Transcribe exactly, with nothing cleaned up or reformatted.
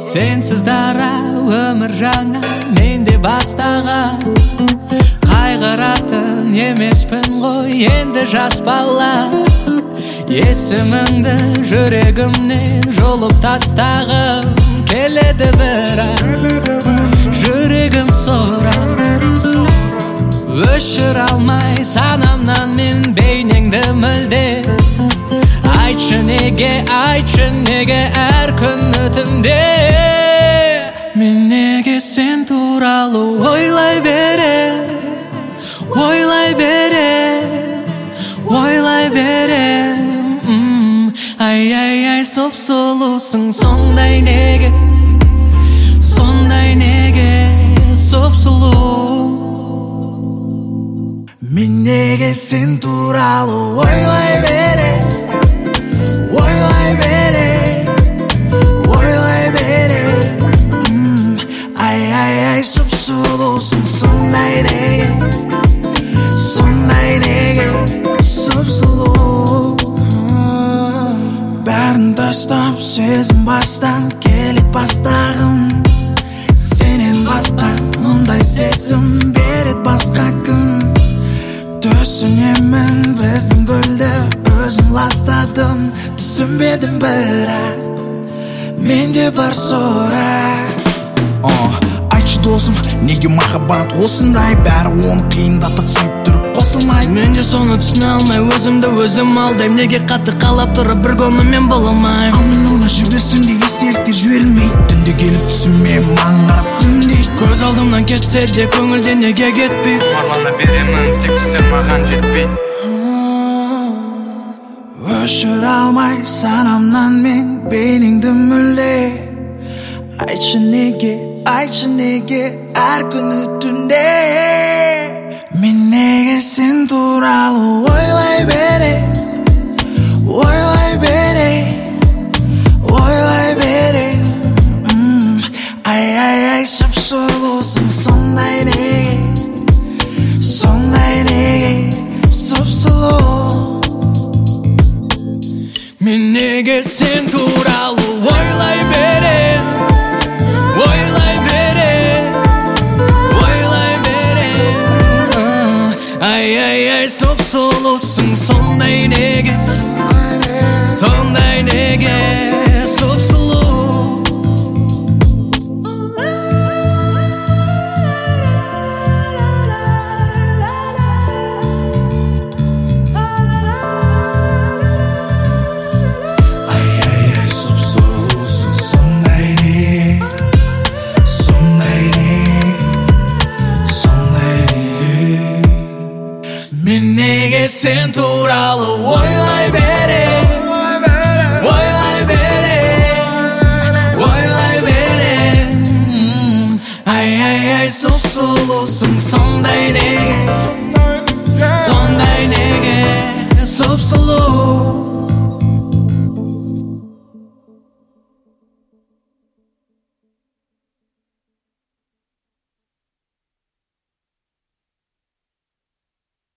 Sensiz dara өмір жаңа менде бастаған, қайғыратын емеспін ғой енді жас бала. Есіміңді жүрегімнен жұлып тастағым келеді, бірақ жүрегім сұрап өшір алмай санамнан мен бейнеңді мүлде. Айтшы неге, айтшы неге әр күні түнде мен неге сен туралы ойлай берем, ойлай берем, ойлай берем. м, Ай, ай, ай, сұп-сұлусың сондай неге, сондай неге сұп-сұлу. Мен неге сен туралы ойлай берем, ойлай берем, ойлай берем. м, Ай, ай, ай, сұп-сұлусың сондай неге, сондай неге сұп-сұлу. Бәрін тастап сезім бастан келет бастағым, сенен басқа мұндай сезім берет басқа күн. Түсінемін біздің гүлді өзім ластадым, түсінбедім бірақ менде бар сұрақ. Айтшы досым, неге махаббат осындай, бәрі оны қиындатып сүйіп тұрып қосылмай. Мен де соны түсіне алмай өзімді өзім алдайм, неге қатты қалап тұрып бір көңілмен бола алмайм. Ал мен оны жіберсем де естеліктер жіберілмей, түнде келіп түсіме маған қарап күндей. Көз алдымнан кетсе де көңілде неге кетпей, арманда беремін тек сіздер маған жетпей. Өшір алмай санамнан мен бейнеңді мүлде. Айтшы неге, айтшы неге әр күні түнде мен неге сен туралы ойлай берем, ойлай берем, ойлай берем. м, Ай, ай, ай, сұп-сұлусың сондай неге, сондай неге сұп-сұлу. мен неге сен туралы ойлай берем, ойлай берем, ойлай берем. Ай, ай, ай, сұп-сұлусың сондай неге, сондай неге сұп-сұлу. Сұп-сұлусың сондай неге, сондай неге, сондай неге. Мен неге сен туралы ойлай берем, ойлай берем, ойлай берем. Ай, ай, ай, сұп-сұлусың сондай неге, сондай неге сұп-сұлу.